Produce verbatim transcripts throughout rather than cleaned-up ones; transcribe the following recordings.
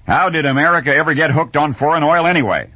How did America ever get hooked on foreign oil anyway?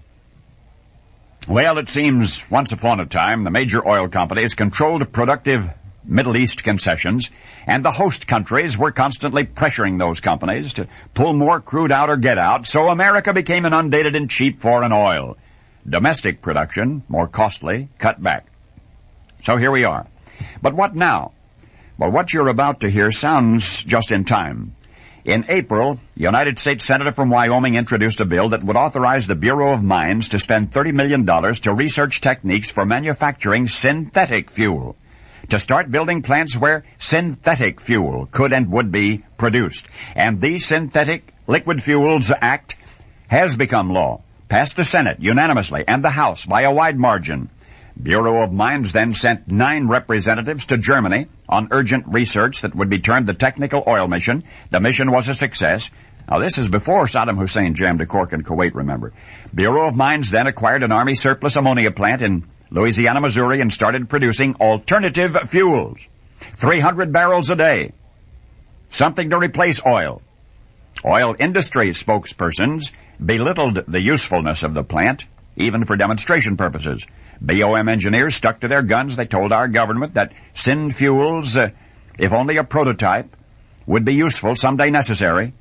Well, it seems once upon a time the major oil companies controlled productive Middle East concessions, and the host countries were constantly pressuring those companies to pull more crude out or get out, so America became inundated in cheap foreign oil. Domestic production, more costly, cut back. So here we are. But what now? Well, what you're about to hear sounds just in time. In April, United States Senator from Wyoming introduced a bill that would authorize the Bureau of Mines to spend thirty million dollars to research techniques for manufacturing synthetic fuel, to start building plants where synthetic fuel could and would be produced. And the Synthetic Liquid Fuels Act has become law, passed the Senate unanimously and the House by a wide margin. Bureau of Mines then sent nine representatives to Germany on urgent research that would be termed the Technical Oil Mission. The mission was a success. Now, this is before Saddam Hussein jammed a cork in Kuwait, remember. Bureau of Mines then acquired an Army surplus ammonia plant in Louisiana, Missouri, and started producing alternative fuels. three hundred barrels a day. Something to replace oil. Oil industry spokespersons belittled the usefulness of the plant, even for demonstration purposes. B O M engineers stuck to their guns. They told our government that syn fuels, uh, if only a prototype, would be useful, someday necessary.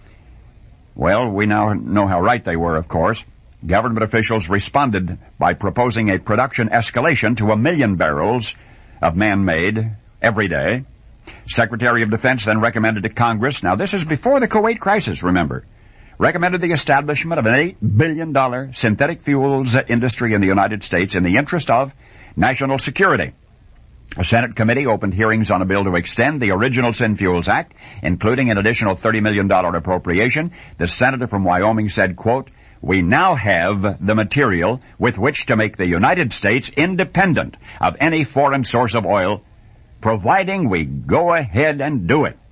Well, we now know how right they were, of course. Government officials responded by proposing a production escalation to a million barrels of man-made every day. Secretary of Defense then recommended to Congress, now this is before the Kuwait crisis, remember, recommended the establishment of an eight billion dollars synthetic fuels industry in the United States in the interest of national security. A Senate committee opened hearings on a bill to extend the original Synfuels Act, including an additional thirty million dollars appropriation. The senator from Wyoming said, quote, "We now have the material with which to make the United States independent of any foreign source of oil, providing we go ahead and do it."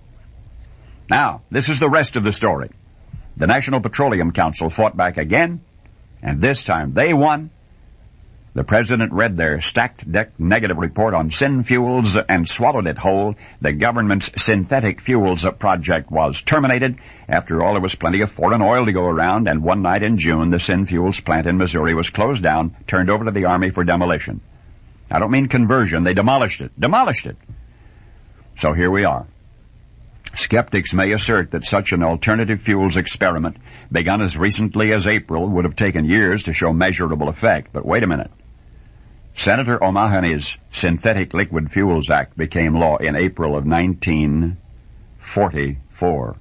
Now, this is the rest of the story. The National Petroleum Council fought back again, and this time they won. The president read their stacked deck negative report on syn fuels and swallowed it whole. The government's synthetic fuels project was terminated. After all, there was plenty of foreign oil to go around, and one night in June, the syn fuels plant in Missouri was closed down, turned over to the Army for demolition. I don't mean conversion. They demolished it. Demolished it. So here we are. Skeptics may assert that such an alternative fuels experiment, begun as recently as April, would have taken years to show measurable effect. But wait a minute. Senator O'Mahony's Synthetic Liquid Fuels Act became law in April of nineteen forty-four.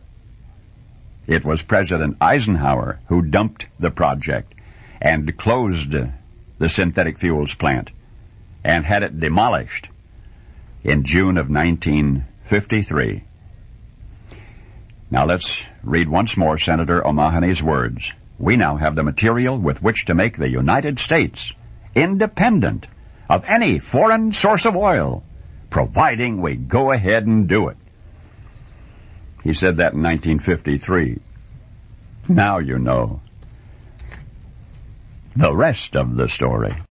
It was President Eisenhower who dumped the project and closed the synthetic fuels plant and had it demolished in June of nineteen fifty-three. Now let's read once more Senator O'Mahony's words. "We now have the material with which to make the United States independent of any foreign source of oil, providing we go ahead and do it." He said that in nineteen fifty-three. Now you know the rest of the story.